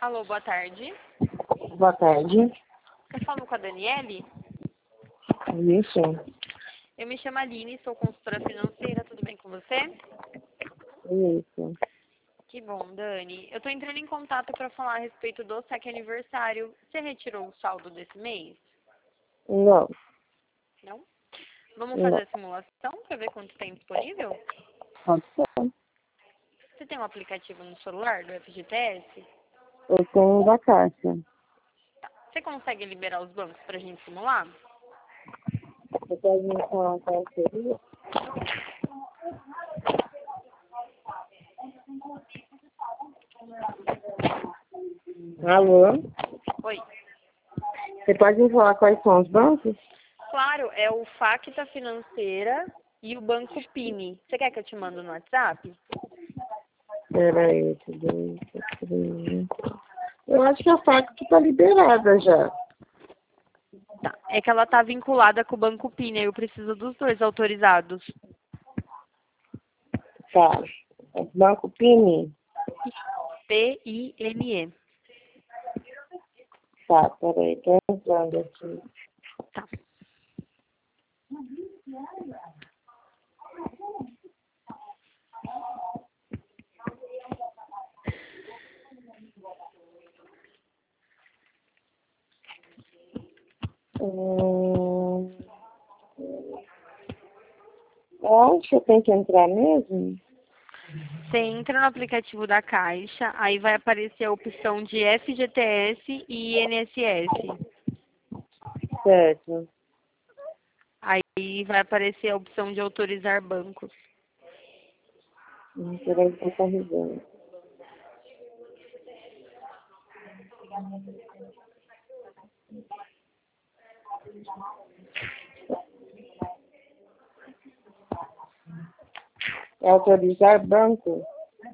Alô, boa tarde. Boa tarde. Eu falo com a Daniele? Isso. Eu me chamo Aline, sou consultora financeira, tudo bem com você? Isso. Que bom, Dani. Eu tô entrando em contato para falar a respeito do saque aniversário. Você retirou o saldo desse mês? Não. Não? Vamos Não. fazer a simulação para ver quanto tem disponível? Pode ser. Você tem um aplicativo no celular do FGTS? Eu tenho da Caixa. Você consegue liberar os bancos para a gente simular? Você pode me falar qual seria? Alô? Oi. Você pode me falar quais são os bancos? Claro, é o Facta Financeira e o Banco Pini. Você quer que eu te mando no WhatsApp? Peraí, 2, 3. Eu acho que a faca está liberada já. Tá. É que ela tá vinculada com o Banco Pini, eu preciso dos dois autorizados. Tá. É Banco Pini? P-I-N-E. Tá, peraí, tô entrando aqui. Tá. Onde eu tenho que entrar mesmo? Você entra no aplicativo da Caixa, aí vai aparecer a opção de FGTS e INSS. Certo. Aí vai aparecer a opção de autorizar bancos. Peraí, tô carregando. É autorizar banco?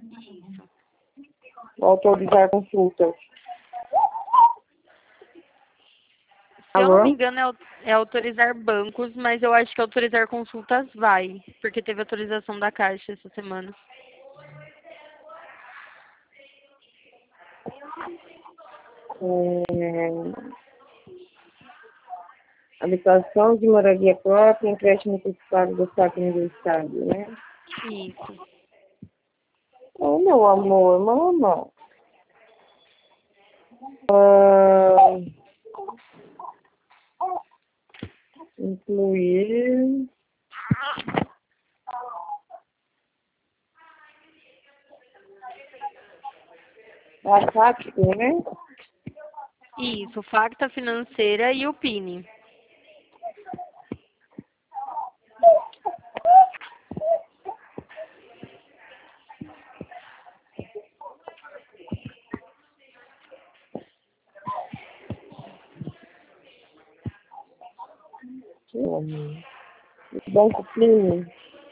Autorizar consultas. Se eu não me Alô? engano, é autorizar bancos, mas eu acho que autorizar consultas vai, porque teve autorização da Caixa essa semana. Habitação de moradia própria, empréstimo antecipado do saque aniversário, né? Isso. Ô, meu amor, mama. Ah, incluir a saque, né? Isso, Facta Financeira e o Pini. Banco Pini.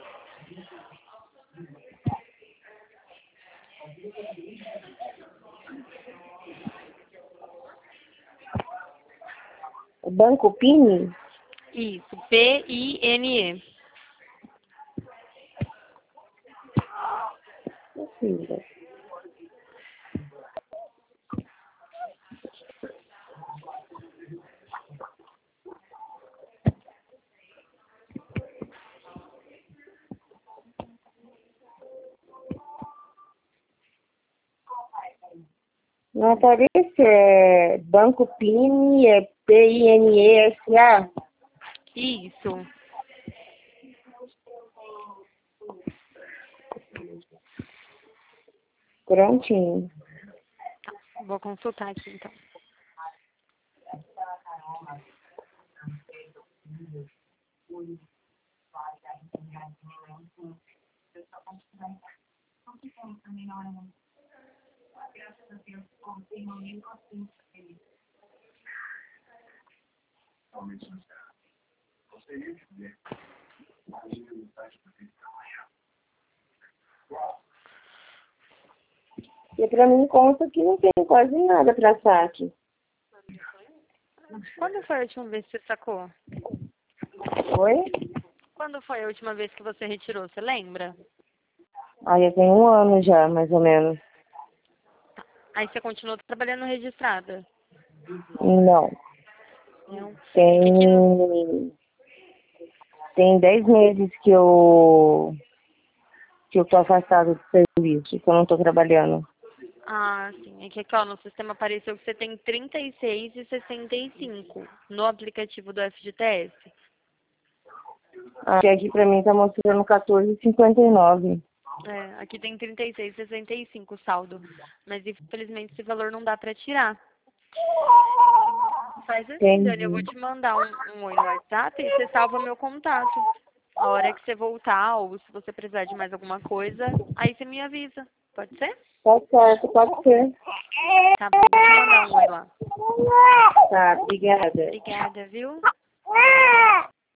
Banco Pini? Isso, P-I-N-E. Filha. Não aparece, é Banco Pini, é P-I-N-E-S-A. Isso. Prontinho. Vou consultar aqui então. E pra mim conta que não tem quase nada pra saque. Quando foi a última vez que você sacou? Oi? Quando foi a última vez que você retirou? Você lembra? Aí eu tenho 1 ano já, mais ou menos. Aí você continua trabalhando registrada? Não. Não. Tem 10 meses que eu tô afastada do serviço, que eu não tô trabalhando. Ah, sim. É que aqui, ó, no sistema apareceu que você tem 36,65 no aplicativo do FGTS. Aqui pra mim tá mostrando 14,59. É, aqui tem 36,65 o saldo. Mas infelizmente esse valor não dá pra tirar. Faz assim, Dani, eu vou Entendi. te mandar um oi no WhatsApp e você salva meu contato. A hora que você voltar, ou se você precisar de mais alguma coisa, aí você me avisa. Pode ser? Tá certo, pode ser. Tá bom, vou te mandar um oi lá. Tá, obrigada. Obrigada, viu?